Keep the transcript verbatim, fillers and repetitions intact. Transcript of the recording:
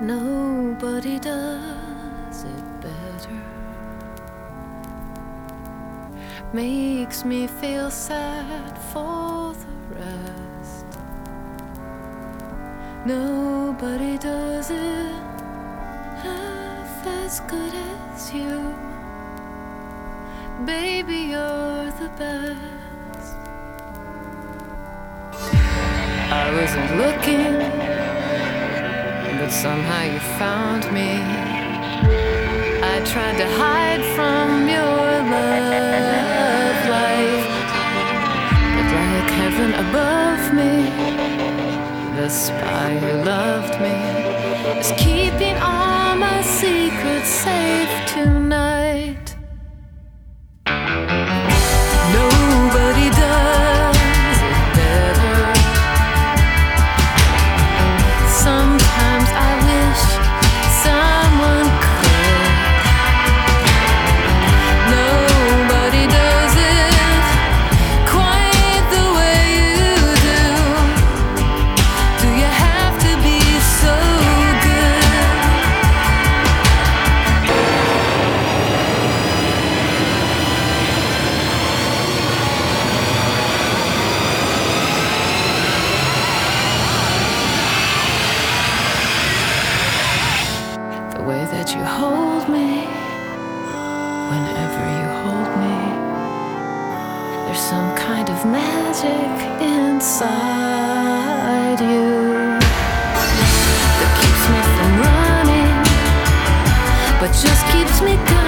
Nobody does it better. Makes me feel sad for the rest. Nobody does it half as good as you. Baby, you're the best. I wasn't looking, but somehow you found me. I tried to hide from your love life, but like heaven above me, the spy who loved me is keeping all my secrets safe tonight. Nobody does it better. Sometimes I wish someone could. Nobody does it quite the way you do. Do you have to be so good? The way that you hold me, whenever you hold me, there's some kind of magic inside you that keeps me from running, but just keeps me going.